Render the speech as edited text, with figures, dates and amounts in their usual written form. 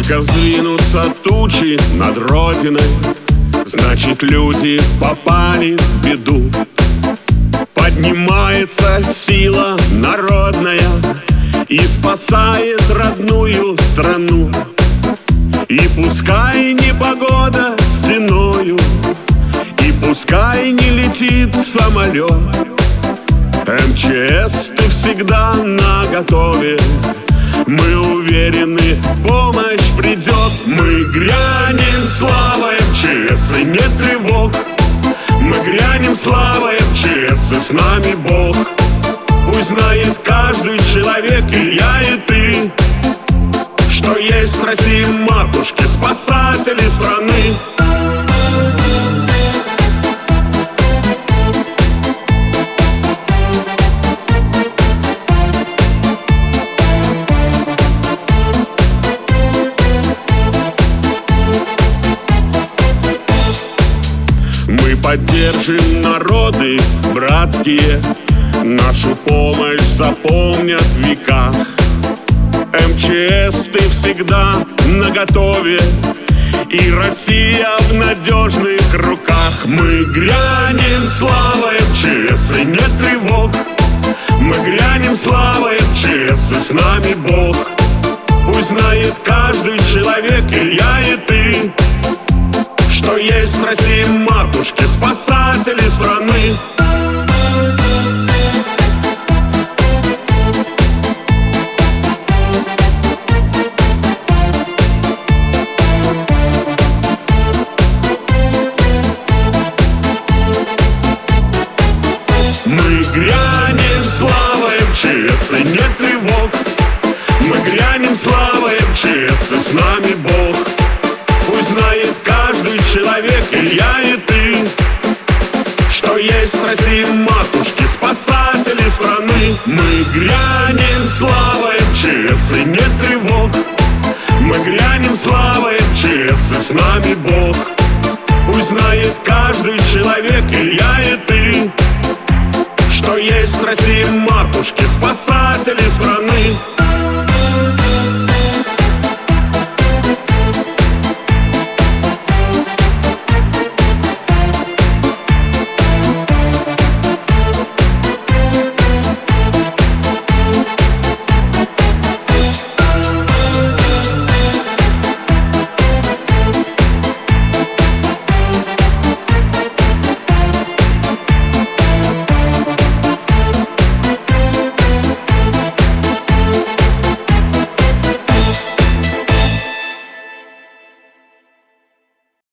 Только сдвинутся тучи над Родиной, значит, люди попали в беду. Поднимается сила народная и спасает родную страну. И пускай непогода стеною, и пускай не летит самолет, МЧС, ты всегда наготове. Мы уверены, помощь придет. Мы грянем слава МЧС, и нет тревог. Мы грянем слава МЧС, и с нами Бог. Пусть знает каждый человек, и я, и ты, что есть в России матушки, спасатели страны. Мы поддержим народы братские, нашу помощь запомнят в веках. МЧС, ты всегда наготове, и Россия в надежных руках. Мы грянем слава МЧС, и нет тревог. Мы грянем слава МЧС, и с нами Бог. Пусть знает каждый человек, и я, и ты, что есть в России матушки, спасатели страны. Мы грянем слава МЧС, и нет тревог. Мы грянем слава МЧС, и с нами Бог. Пусть знает каждый человек, и я, и ты, что есть в России матушки, спасатели страны. Мы грянем слава МЧС, и нет тревог. Мы грянем слава МЧС, и с нами Бог. Пусть знает каждый человек, и я, и ты, что есть в России матушки, спасатели страны.